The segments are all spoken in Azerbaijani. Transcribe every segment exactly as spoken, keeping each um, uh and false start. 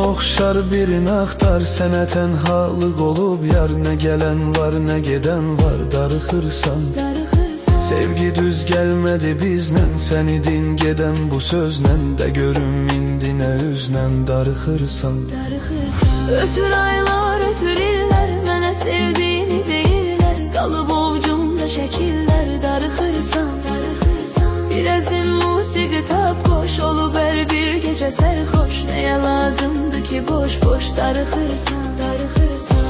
oxşar birini axtar, sənə tənhalıq olub yar. Nə gələn var, nə gedən var, darıxırsan. Sevgi düz gəlmədi bizdən, sən idin gedən bu sözlə. Də görüm indi nə üzlə darıxırsan. Ötür aylar, ötür illər, mənə sevdiyini deyirlər. Qalıb ovcumda şəkillər, darıxırsan. Bir əzim musiqi tap qoş, olub hər bir gecə sərxoş. Nəyə lazımdır ki boş-boş darıxırsan, darıxırsan.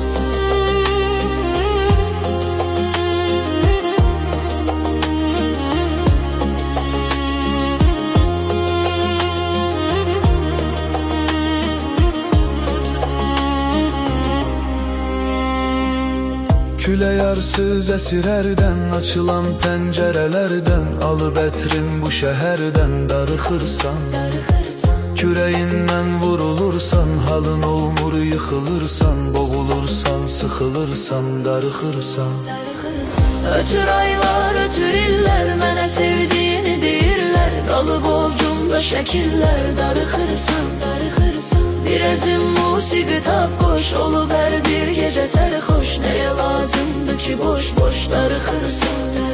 Külə yarsız əsir ərdən, açılan pəncərələrdən. Alıb ətrin bu şəhərdən, darıxırsan. Kürəyindən vurulursan, halın olmur yıxılırsan. Boğulursan, sıxılırsan, darıxırsan. Ötür aylar, ötür illər, mənə sevdiyini deyirlər. Qalıb ovcumda şəkillər, darıxırsan. Bir əzim musiqi tap qoş, olub hər bir gecə sərxoş. Nəyə lazımdır ki boş-boş darıxırsan.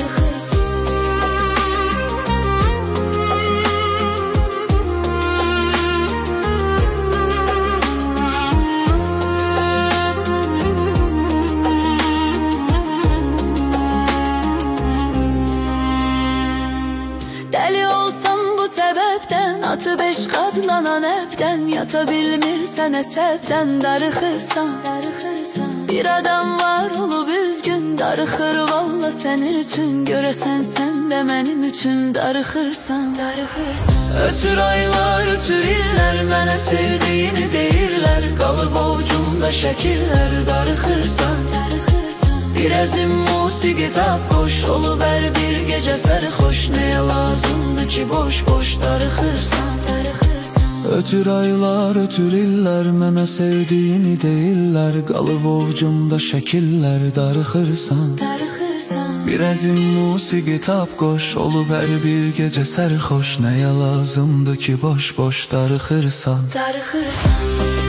Dəli olsam bu səbəbdən, atı beş qatlanan əbdən. Yata bilmirsən əsəbdən, darıxırsan. Bir adam var olub üzgün, darıxır valla sənin üçün. Görəsən sən də mənim üçün darıxırsan. Ötür aylar, ötür illər, mənə sevdiyini deyirlər. Qalıb ovcumda şəkillər, darıxırsan. Bir əzim musiqi tap qoş, olub hər bir gecə sərxoş. Nəyə lazımdır ki boş-boş darıxırsan. Ötür aylar, ötür illər, mənə sevdiyini deyirlər. Qalıb ovcumda şəkillər, darıxırsan. Bir əzim musiqi tap qoş, olub hər bir gecə sərxoş. Nəyə lazımdır ki boş-boş darıxırsan.